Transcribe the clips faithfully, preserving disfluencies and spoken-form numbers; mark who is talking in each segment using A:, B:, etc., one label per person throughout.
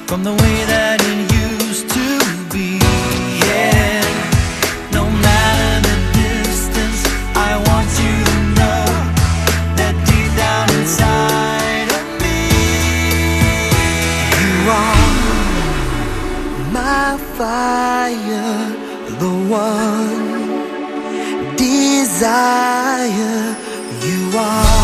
A: from the way that it used to be. Yeah, no matter the distance, I want you to know that deep down inside of me, you are my fire, the one desire. You are.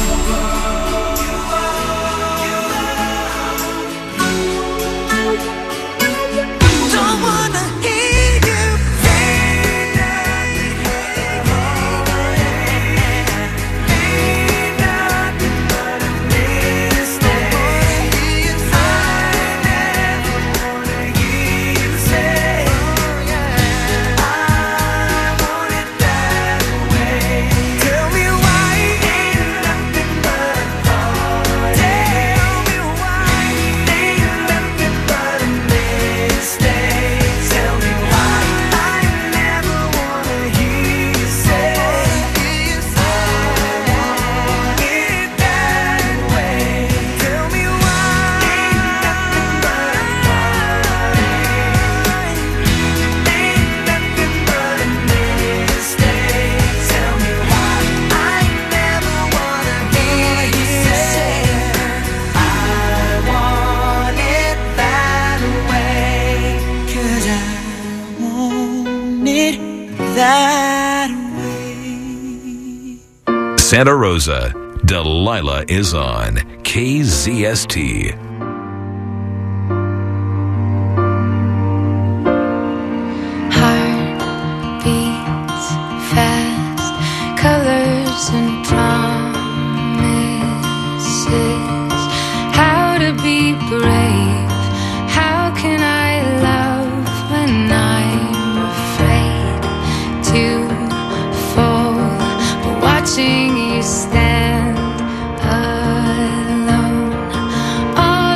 A: That way.
B: Santa Rosa, Delilah is on K Z S T.
C: Heart beats fast, colors and promises. How to be brave, how can I love when I'm afraid to fall, but watching you stand alone. All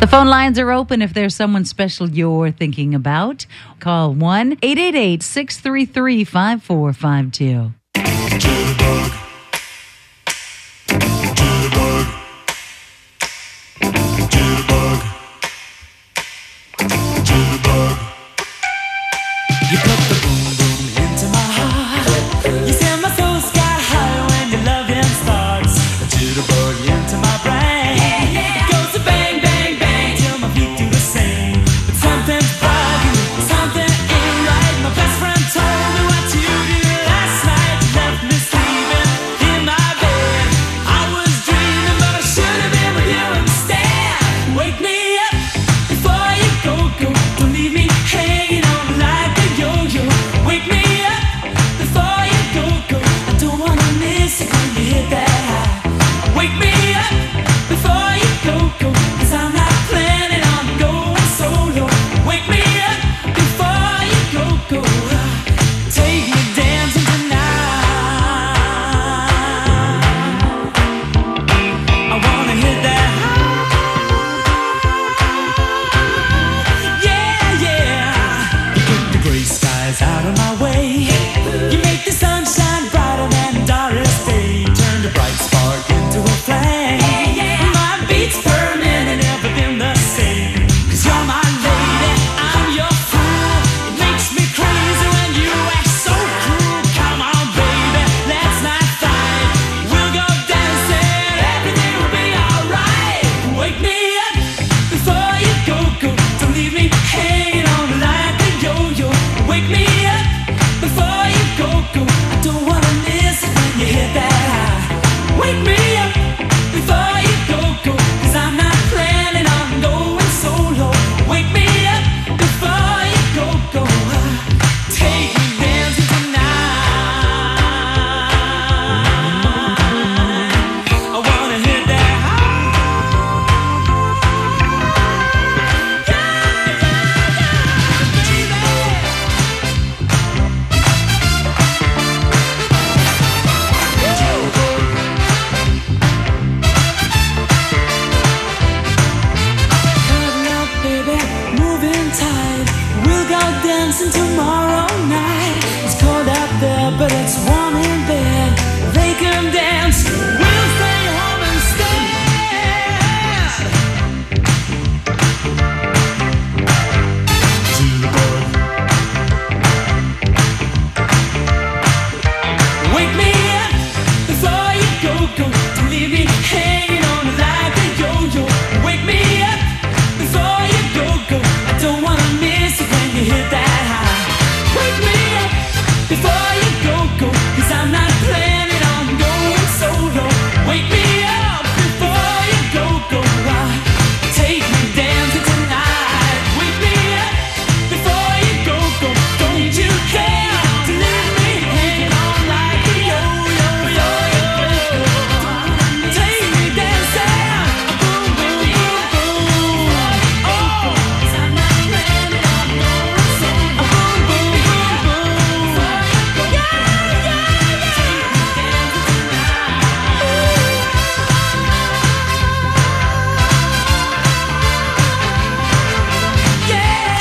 D: The phone lines are open if there's someone special you're thinking about. Call one eight eight eight, six three three, five four five two.
A: Jitterbug. Jitterbug. Jitterbug. Jitterbug. You put the boom boom into my heart. You send my soul sky high when your loving starts. A jitterbug into my brain. It goes to bang, bang, bang till my feet do the same. But something's bugging, something ain't right. My best friend told me what you did last night. You left me sleeping in my bed. I was dreaming, but I should have been with you instead. Wake me up before you go, go. Don't leave me hanging on like a yo-yo. Wake me up before you go, go. I don't wanna miss it when you hit that high. Wake me up before you go, go. 'Cause I'm not planning on going solo. Wake me up before you go, go. Take me dancing tonight. I wanna hit that high. Yeah, yeah. You put the gray skies out of my way. You make the sunshine brighter than Doris Day. Turn the bright spark into a flame. My beats per minute, everything the same. 'Cause you're my lady, I'm your fool. It makes me crazy when you act so cruel. Come on, baby, let's not fight. We'll go dancing, everything will be alright. Wake me up before you go, go. Don't leave me hanging on like a yo-yo. Wake me up before you go, go. I don't wanna miss it when you hit that high. Wake me up before you go, go. 'Cause I'm not planning on going solo. Wake me up before you go, go. Take me dancing tonight. I wanna hit that high. Cuddle up, baby, moving tight. We'll go dancing tomorrow night. It's cold out there, but it's warm in bed. They can dance, we'll stay home instead. Jitterbug. Wake me up before you go, go. Don't leave me hanging on like a yo-yo. Wake me up before you go, go. I don't wanna miss it when you hit that high. Wake me up before you go, go. 'Cause I'm not planning on going solo. Wake me up before you go, go. Take me dancing tonight. Wake me up before you go, go. Don't you care to leave me hanging on like a yo-yo, yo-yo. Take me dancing, boom, boom, boom, boom. Oh, 'cause I'm not planning on going solo. Boom, boom, boom, boom. Yeah, yeah, yeah. Take me dancing tonight. Yeah.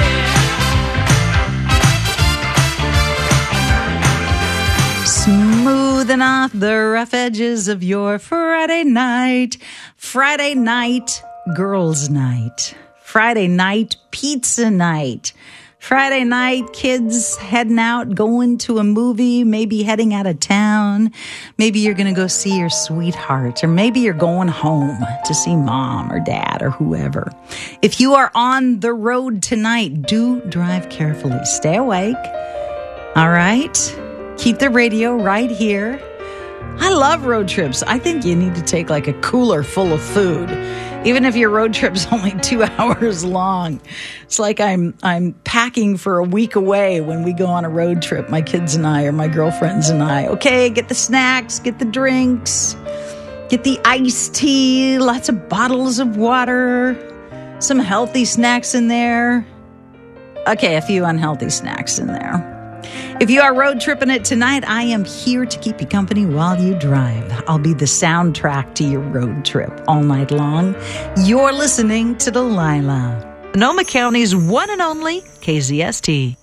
D: Smoothing off the rough edges of your Friday night. Friday night, girls' night. Friday night, pizza night. Friday night, kids heading out, going to a movie, maybe heading out of town. Maybe you're going to go see your sweetheart, or maybe you're going home to see mom or dad or whoever. If you are on the road tonight, do drive carefully. Stay awake. All right? Keep the radio right here. I love road trips. I think you need to take like a cooler full of food. Even if your road trip's only two hours long. It's like I'm I'm packing for a week away when we go on a road trip, my kids and I, or my girlfriends and I. Okay, get the snacks, get the drinks, get the iced tea, lots of bottles of water, some healthy snacks in there. Okay, a few unhealthy snacks in there. If you are road tripping it tonight, I am here to keep you company while you drive. I'll be the soundtrack to your road trip all night long. You're listening to Delilah, Sonoma County's one and only K Z S T.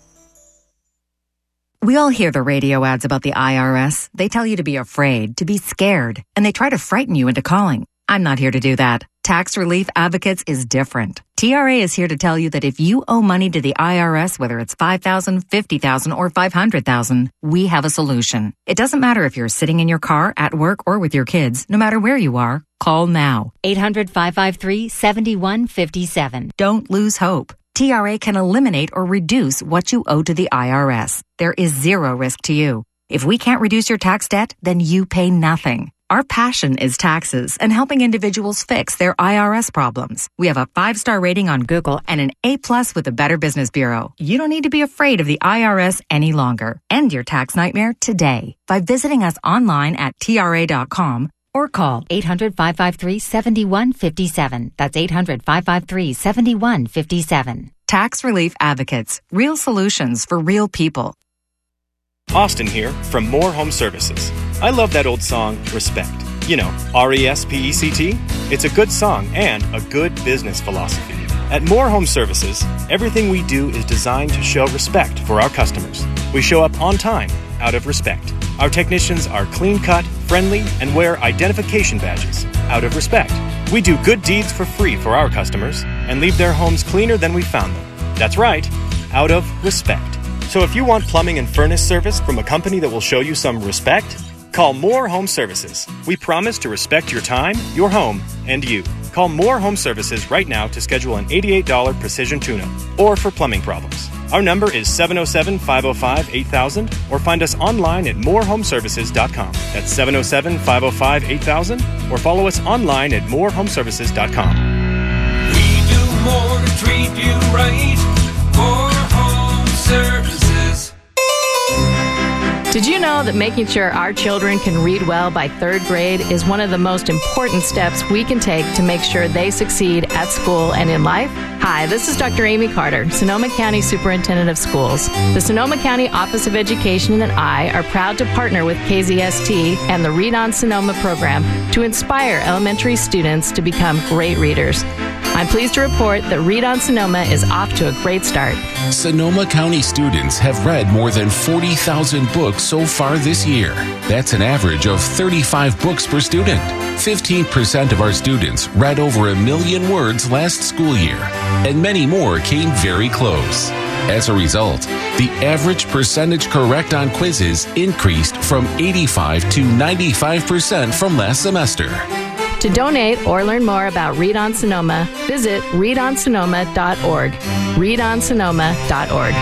E: We all hear the radio ads about the I R S. They tell you to be afraid, to be scared, and they try to frighten you into calling. I'm not here to do that. Tax Relief Advocates is different. T R A is here to tell you that if you owe money to the I R S, whether it's five thousand dollars, fifty thousand dollars, or five hundred thousand dollars, we have a solution. It doesn't matter if you're sitting in your car, at work, or with your kids. No matter where you are, call now.
F: eight hundred, five five three, seven one five seven.
E: Don't lose hope. T R A can eliminate or reduce what you owe to the I R S. There is zero risk to you. If we can't reduce your tax debt, then you pay nothing. Our passion is taxes and helping individuals fix their I R S problems. We have a five-star rating on Google and an A-plus with the Better Business Bureau. You don't need to be afraid of the I R S any longer. End your tax nightmare today by visiting us online at T R A dot com or call
F: eight hundred, five five three, seven one five seven. That's eight hundred, five five three, seven one five seven.
E: Tax Relief Advocates. Real solutions for real people.
G: Austin here from More Home Services. I love that old song, Respect. You know, R E S P E C T? It's a good song and a good business philosophy. At More Home Services, everything we do is designed to show respect for our customers. We show up on time, out of respect. Our technicians are clean-cut, friendly, and wear identification badges, out of respect. We do good deeds for free for our customers and leave their homes cleaner than we found them. That's right, out of respect. So if you want plumbing and furnace service from a company that will show you some respect, call More Home Services. We promise to respect your time, your home, and you. Call More Home Services right now to schedule an eighty-eight dollars precision tune-up or for plumbing problems. Our number is seven oh seven, five oh five, eight thousand or find us online at more home services dot com. That's seven oh seven, five oh five, eight thousand or follow us online at more home services dot com.
A: We do more to treat you right. More Home Services.
H: Did you know that making sure our children can read well by third grade is one of the most important steps we can take to make sure they succeed at school and in life? Hi, this is Doctor Amy Carter, Sonoma County Superintendent of Schools. The Sonoma County Office of Education and I are proud to partner with K Z S T and the Read on Sonoma program to inspire elementary students to become great readers. I'm pleased to report that Read on Sonoma is off to a great start.
I: Sonoma County students have read more than forty thousand books so far this year. That's an average of thirty-five books per student. fifteen percent of our students read over a million words last school year, and many more came very close. As a result, the average percentage correct on quizzes increased from eighty-five to ninety-five percent from last semester.
H: To donate or learn more about Read on Sonoma, visit read on sonoma dot org. read on sonoma dot org.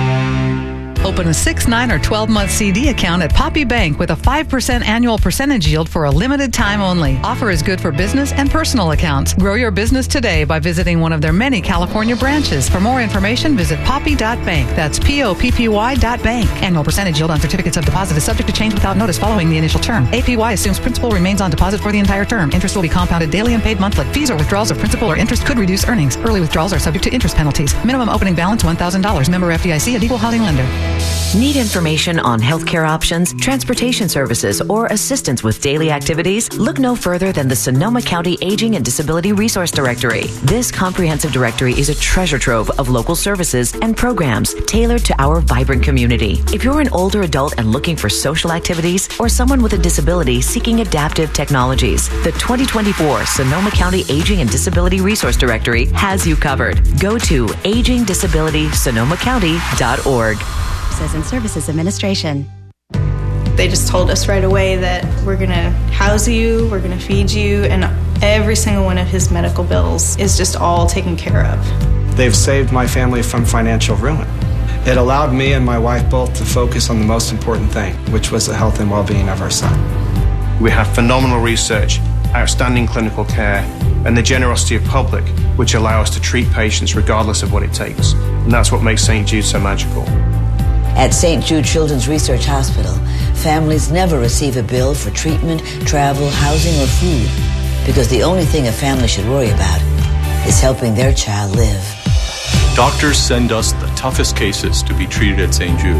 J: Open a six, nine, or twelve-month C D account at Poppy Bank with a five percent annual percentage yield for a limited time only. Offer is good for business and personal accounts. Grow your business today by visiting one of their many California branches. For more information, visit poppy dot bank. That's P O P P Y dot bank. Annual percentage yield on certificates of deposit is subject to change without notice following the initial term. A P Y assumes principal remains on deposit for the entire term. Interest will be compounded daily and paid monthly. Fees or withdrawals of principal or interest could reduce earnings. Early withdrawals are subject to interest penalties. Minimum opening balance one thousand dollars. Member F D I C, an equal housing lender.
K: Need information on healthcare options, transportation services, or assistance with daily activities? Look no further than the Sonoma County Aging and Disability Resource Directory. This comprehensive directory is a treasure trove of local services and programs tailored to our vibrant community. If you're an older adult and looking for social activities, or someone with a disability seeking adaptive technologies, the twenty twenty-four Sonoma County Aging and Disability Resource Directory has you covered. Go to aging disability sonoma county dot org.
L: And Services Administration.
M: They just told us right away that we're going to house you, we're going to feed you, and every single one of his medical bills is just all taken care of.
N: They've saved my family from financial ruin. It allowed me and my wife both to focus on the most important thing, which was the health and well-being of our son.
O: We have phenomenal research, outstanding clinical care, and the generosity of public, which allow us to treat patients regardless of what it takes. And that's what makes Saint Jude so magical.
P: At Saint Jude Children's Research Hospital, families never receive a bill for treatment, travel, housing, or food, because the only thing a family should worry about is helping their child live.
Q: Doctors send us the toughest cases to be treated at Saint Jude,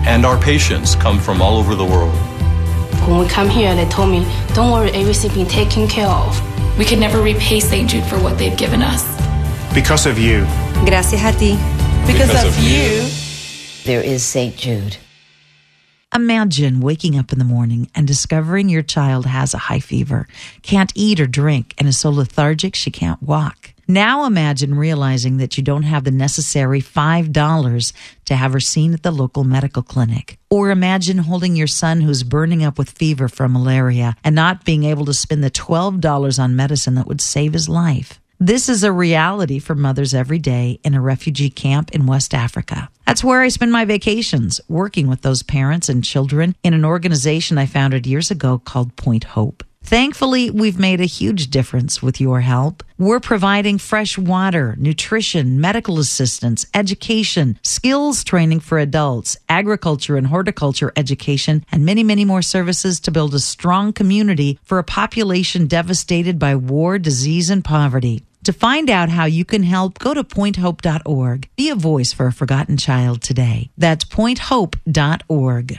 Q: And our patients come from all over the world.
R: When we come here, they told me, don't worry, everything's being taken care of.
S: We could never repay Saint Jude for what they've given us.
O: Because of you.
T: Gracias a ti.
O: Because, because of, of you.
P: There is Saint Jude.
D: Imagine waking up in the morning and discovering your child has a high fever, can't eat or drink, and is so lethargic she can't walk. Now imagine realizing that you don't have the necessary five dollars to have her seen at the local medical clinic. Or imagine holding your son who's burning up with fever from malaria and not being able to spend the twelve dollars on medicine that would save his life. This is a reality for mothers every day in a refugee camp in West Africa. That's where I spend my vacations, working with those parents and children in an organization I founded years ago called Point Hope. Thankfully, we've made a huge difference with your help. We're providing fresh water, nutrition, medical assistance, education, skills training for adults, agriculture and horticulture education, and many, many more services to build a strong community for a population devastated by war, disease, and poverty. To find out how you can help, go to point hope dot org. Be a voice for a forgotten child today. That's point hope dot org.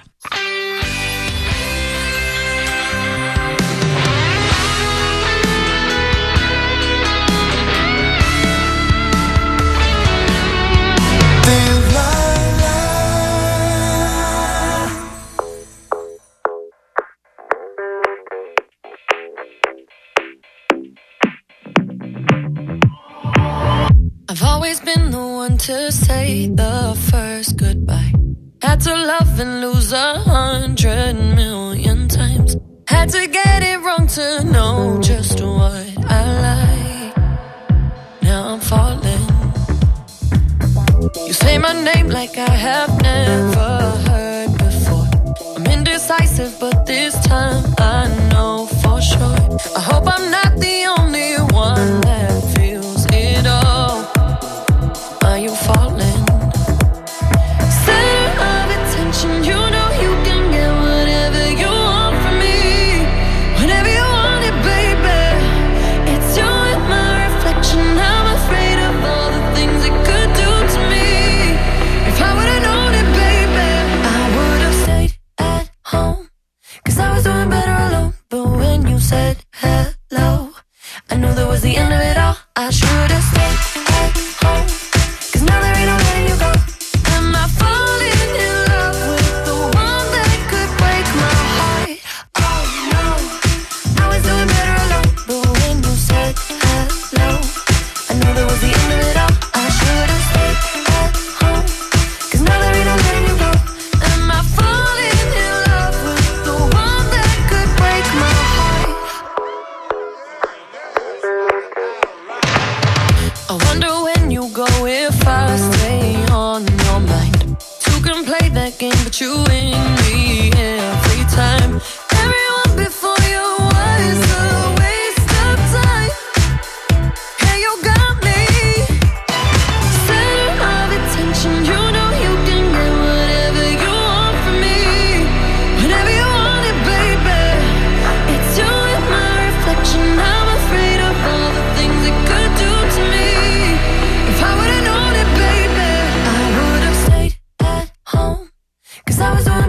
U: I've always been the one to say the first goodbye. Had to love and lose a hundred million times. Had to get it wrong to know just what I like. Now I'm falling. You say my name like I have never heard before. I'm indecisive, but this time I know for sure. I hope I'm not the only one that feels it all. Are you falling? Center of attention, you know you can get whatever you want from me. Whenever you want it, baby. It's you and my reflection. I'm afraid of all the things it could do to me. If I would've known it, baby, I would've stayed at home. Cause I was doing better alone. But when you said hello, I knew that was the end of it all. I should've stayed at home. Now there ain't no letting you go. Am I falling in love with the one that could break my heart? Oh no, I was doing better alone. But when you said hello, I knew that was the end of it all. I should've stayed at home. Cause now there ain't no letting you go. Am I falling in love with the one that could break my heart? I wonder when you go if I stay on your mind. Two can play that game, but you win me every time. Everyone before you was a waste of time. Hey, you got me. Center of attention, you know you can get whatever you want from me. Whenever you want it, baby. It's you and my reflection. I'm afraid of all the things it could do to me. If I would've known it, baby, I would've stayed at home. Cause I was doing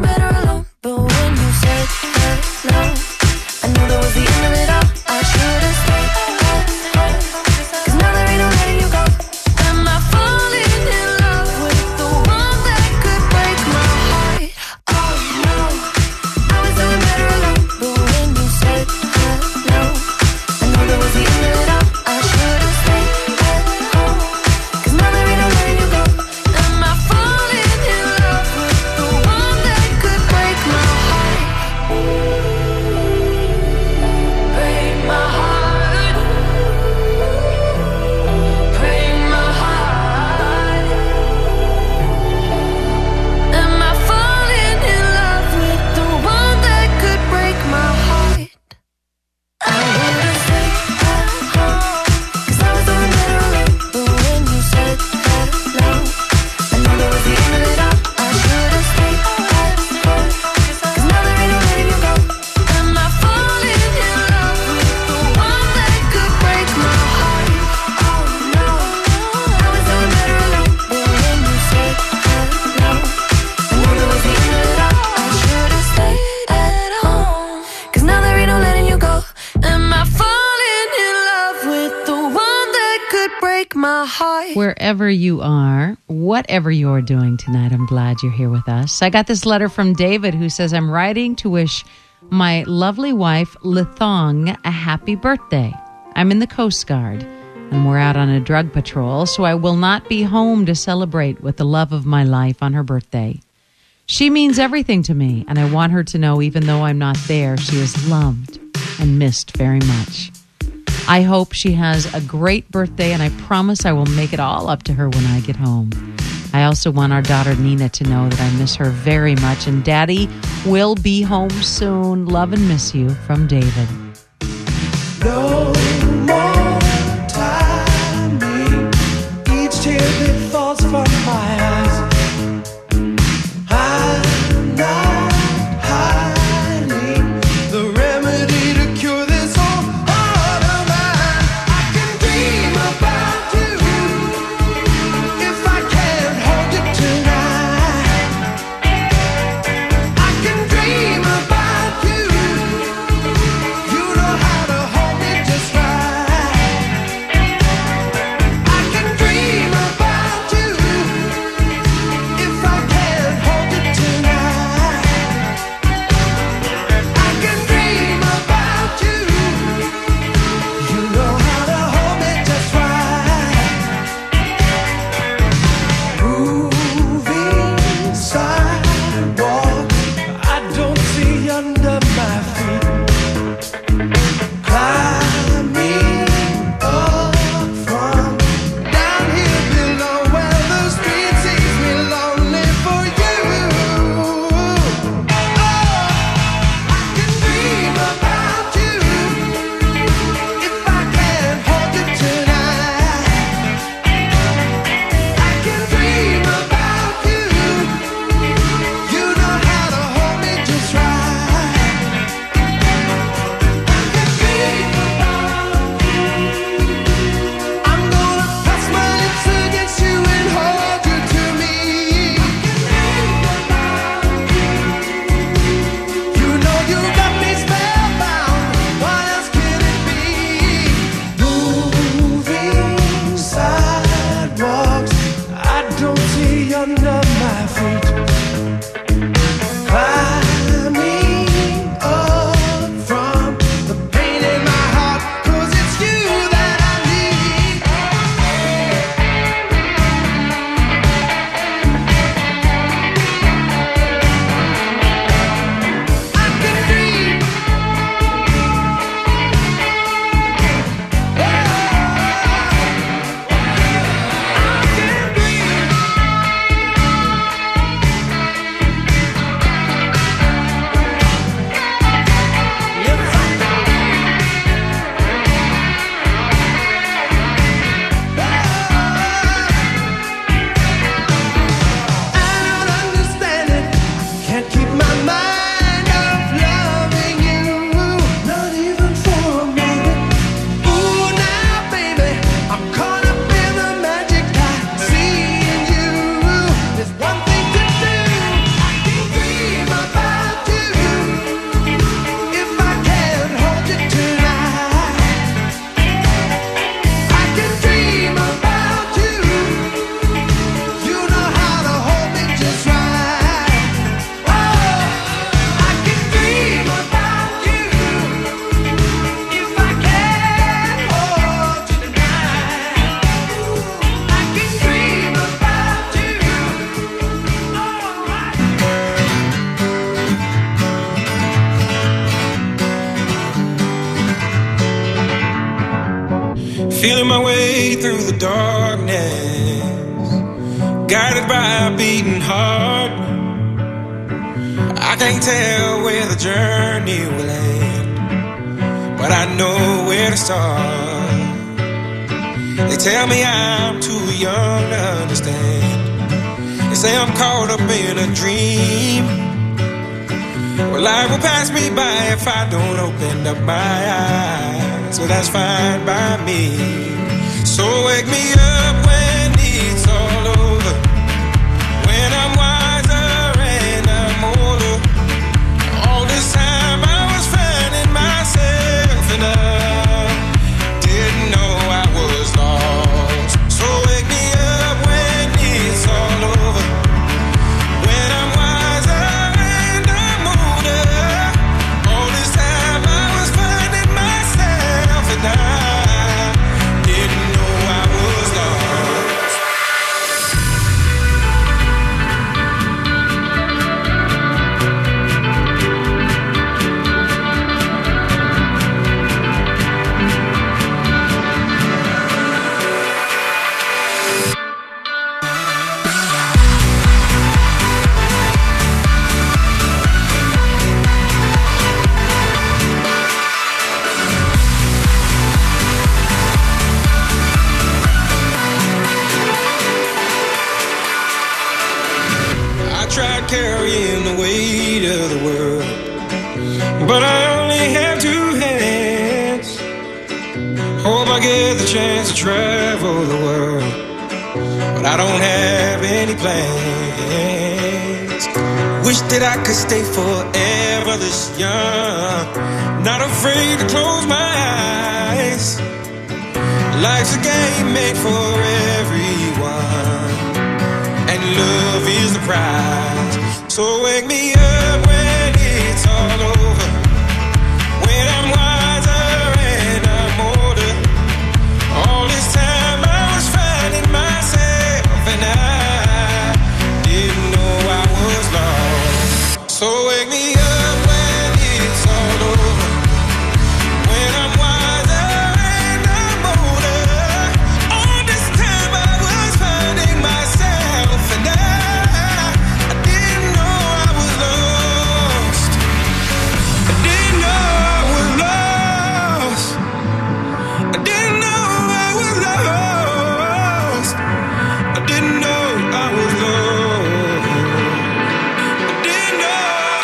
T: heart.
D: Wherever you are, whatever you're doing tonight, I'm glad you're here with us. I got this letter from David who says, I'm writing to wish my lovely wife, Lithong, a happy birthday. I'm in the Coast Guard and we're out on a drug patrol, so I will not be home to celebrate with the love of my life on her birthday. She means everything to me, and I want her to know even though I'm not there, she is loved and missed very much. I hope she has a great birthday, and I promise I will make it all up to her when I get home. I also want our daughter Nina to know that I miss her very much, and Daddy will be home soon. Love and miss you, from David.
A: No more timing. Each tear that falls from my eyes, I'm not hiding the remedy to cure this whole heart of mine. I can dream about you if I can't hold you tonight. I can dream about you. You know how to hold me just right. I can dream about you if I can't hold you tonight. I can dream about you. You know how to hold me just right. Moving sidewalk, I don't see under my feet. Climbing up from down here below where the street sees me lonely for you. Oh, I can dream about you if I can't hold you tonight. I can dream about you. You know how to hold me just right. I can dream about you. I'm gonna press my lips against you and hold you to me. You know you got me spellbound. What else can it be? Moving sidewalks, I don't see under my feet. Climbing up from the pain in my heart, 'cause it's you that I need. I can dream. I don't understand it. Can't keep my mind off loving you, not even for a minute. Ooh, now, baby, I'm caught up in the magic I see in you. There's one thing to do. I can dream about you if I can't hold you tonight. I can dream about you. You know how to hold me just right. Oh, I can dream about you if I can't hold you tonight. I can dream about you.
V: Feeling my way through the darkness, guided by a beating heart. I can't tell where the journey will end, but I know where to start. They tell me I'm too young to understand. They say I'm caught up in a dream. Well, life will pass me by if I don't open up my eyes. So that's fine by me. So wake me up when it's all over, when I'm wiser and I'm older. All this time I was finding myself and I didn't know I was lost. So Hope I get the chance to travel the world, but I don't have any plans. Wish that I could stay forever this young, not afraid to close my eyes. Life's a game made for everyone, and love is the prize. So wake me up when it's all over, when I'm wiser and I'm older. All this time I was finding myself, and I didn't know I was lost. So wake me up when it's all over, when I'm wiser and I'm older. All this time I was finding myself, and I, I didn't know I was lost. I didn't know I was lost. I didn't know I was lost. I didn't know I was lost. I didn't know.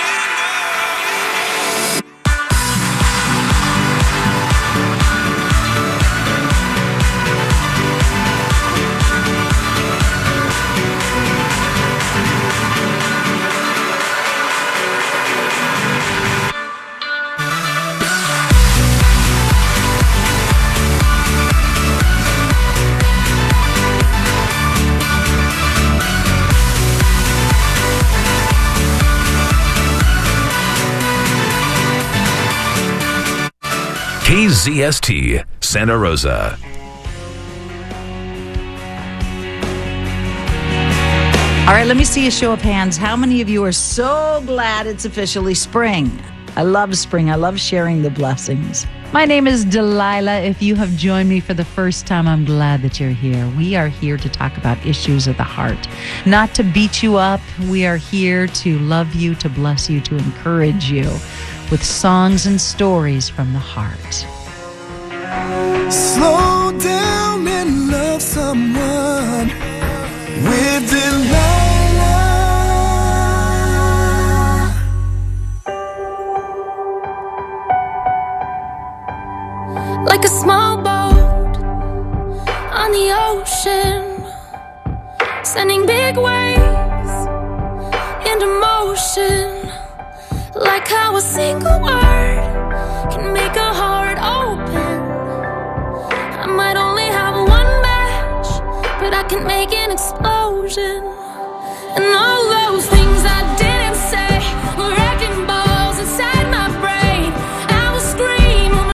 B: K Z S T, Santa Rosa.
D: All right, let me see a show of hands. How many of you are so glad it's officially spring? I love spring. I love sharing the blessings.
T: My name is Delilah. If you have joined me for the first time, I'm glad that you're here. We are here to talk about issues of the heart, not to beat you up. We are here to love you, to bless you, to encourage you with songs and stories from the heart.
A: Slow down and love someone with Delilah.
U: Like a small boat on the ocean, sending big waves into motion. Like how a single word can make a heart open. I might only have one match, but I can make an explosion. And all those